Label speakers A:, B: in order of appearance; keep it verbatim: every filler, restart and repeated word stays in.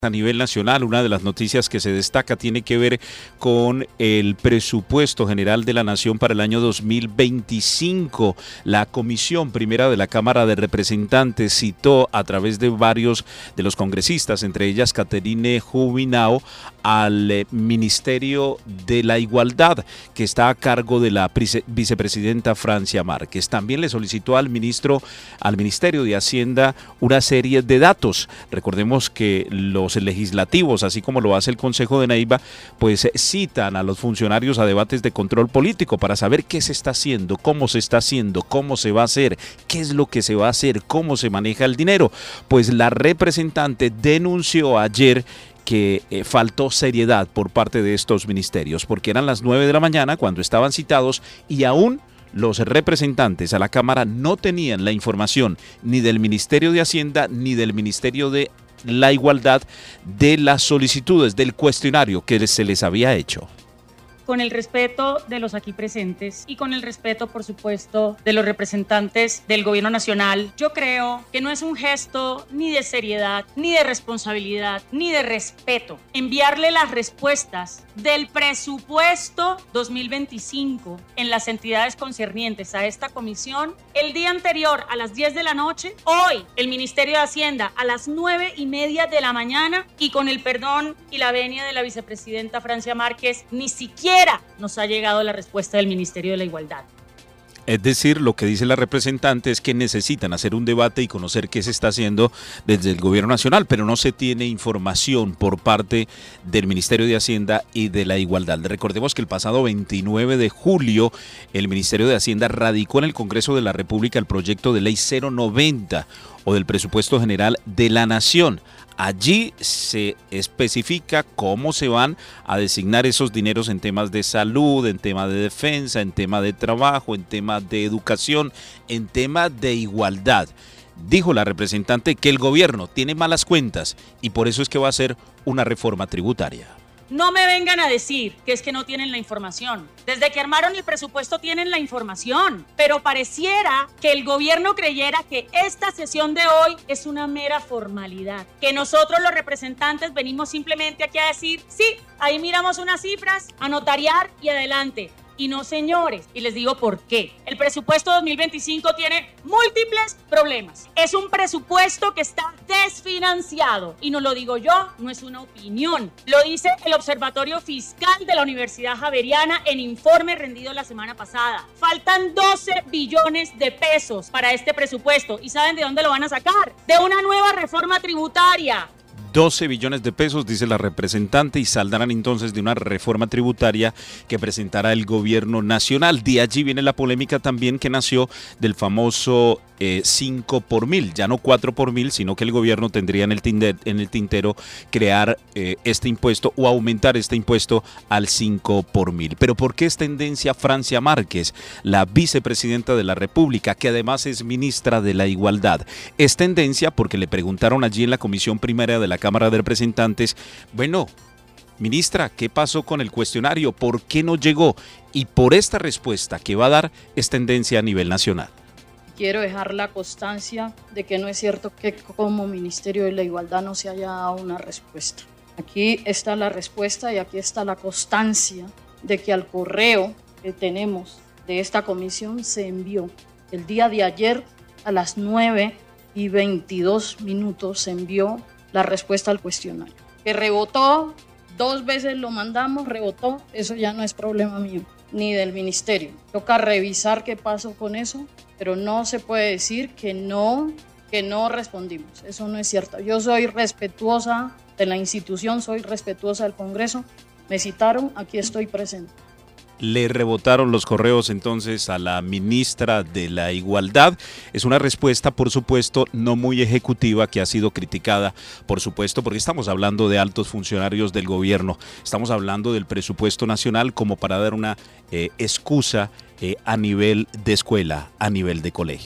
A: A nivel nacional, una de las noticias que se destaca tiene que ver con el presupuesto general de la Nación para el año dos mil veinticinco. La Comisión Primera de la Cámara de Representantes citó a través de varios de los congresistas, entre ellas Caterine Jubinao, al Ministerio de la Igualdad, que está a cargo de la vicepresidenta Francia Márquez. También le solicitó al ministro, al Ministerio de Hacienda, una serie de datos. Recordemos que los legislativos, así como lo hace el Consejo de Neiva, pues citan a los funcionarios a debates de control político para saber qué se está haciendo, cómo se está haciendo, cómo se va a hacer, qué es lo que se va a hacer, cómo se maneja el dinero. Pues la representante denunció ayer que eh, faltó seriedad por parte de estos ministerios, porque eran las nueve de la mañana cuando estaban citados y aún los representantes a la Cámara no tenían la información ni del Ministerio de Hacienda ni del Ministerio de la Igualdad de las solicitudes del cuestionario que se les había hecho.
B: Con el respeto de los aquí presentes y con el respeto, por supuesto, de los representantes del Gobierno Nacional, yo creo que no es un gesto ni de seriedad, ni de responsabilidad, ni de respeto enviarle las respuestas del presupuesto dos mil veinticinco en las entidades concernientes a esta comisión el día anterior a las diez de la noche, hoy el Ministerio de Hacienda a las nueve y media de la mañana, y con el perdón y la venia de la vicepresidenta Francia Márquez, ni siquiera nos ha llegado la respuesta del Ministerio de la Igualdad.
A: Es decir, lo que dice la representante es que necesitan hacer un debate y conocer qué se está haciendo desde el Gobierno Nacional, pero no se tiene información por parte del Ministerio de Hacienda y de la Igualdad. Recordemos que el pasado veintinueve de julio el Ministerio de Hacienda radicó en el Congreso de la República el proyecto de ley cero noventa o del presupuesto general de la Nación. Allí se especifica cómo se van a designar esos dineros en temas de salud, en temas de defensa, en temas de trabajo, en temas de educación, en temas de igualdad. Dijo la representante que el gobierno tiene malas cuentas y por eso es que va a hacer una reforma tributaria.
B: No me vengan a decir que es que no tienen la información. Desde que armaron el presupuesto tienen la información, pero pareciera que el gobierno creyera que esta sesión de hoy es una mera formalidad, que nosotros los representantes venimos simplemente aquí a decir, sí, ahí miramos unas cifras, a notariar y adelante. Y no, señores, y les digo por qué. El presupuesto dos mil veinticinco tiene múltiples problemas. Es un presupuesto que está desfinanciado. Y no lo digo yo, no es una opinión. Lo dice el Observatorio Fiscal de la Universidad Javeriana en informe rendido la semana pasada. Faltan doce billones de pesos para este presupuesto. ¿Y saben de dónde lo van a sacar? De una nueva reforma tributaria.
A: doce billones de pesos, dice la representante, y saldrán entonces de una reforma tributaria que presentará el gobierno nacional. De allí viene la polémica también que nació del famoso eh, cinco por mil, ya no cuatro por mil, sino que el gobierno tendría en el, tinder, en el tintero crear eh, este impuesto o aumentar este impuesto al cinco por mil. Pero ¿por qué es tendencia Francia Márquez, la vicepresidenta de la República, que además es ministra de la Igualdad? Es tendencia porque le preguntaron allí en la Comisión Primera de la Cámara de Representantes, bueno, ministra, ¿qué pasó con el cuestionario? ¿Por qué no llegó? Y por esta respuesta que va a dar es tendencia a nivel nacional.
C: Quiero dejar la constancia de que no es cierto que como Ministerio de la Igualdad no se haya dado una respuesta. Aquí está la respuesta y aquí está la constancia de que al correo que tenemos de esta comisión se envió el día de ayer a las nueve y veintidós minutos se envió la respuesta al cuestionario. Que rebotó, dos veces lo mandamos, rebotó, eso ya no es problema mío, ni del ministerio. Toca revisar qué pasó con eso, pero no se puede decir que no, que no respondimos. Eso no es cierto. Yo soy respetuosa de la institución, soy respetuosa del Congreso. Me citaron, aquí estoy presente.
A: Le rebotaron los correos entonces a la ministra de la Igualdad. Es una respuesta, por supuesto, no muy ejecutiva, que ha sido criticada, por supuesto, porque estamos hablando de altos funcionarios del gobierno. Estamos hablando del presupuesto nacional como para dar una eh, excusa eh, a nivel de escuela, a nivel de colegio.